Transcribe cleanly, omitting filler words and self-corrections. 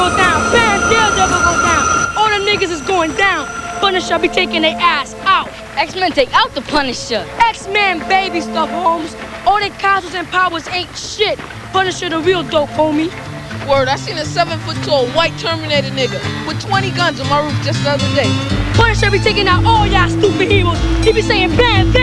go down. Bam, Daredevil go down. All the niggas is going down. Punisher be taking their ass out. X-Men take out the Punisher. X-Men baby stuff, Holmes. All their castles and powers ain't shit. Punisher the real dope, homie. Word, I seen a 7-foot-tall white Terminator nigga with 20 guns on my roof just the other day. Punisher be taking out all y'all stupid heroes. He be saying bam, bam.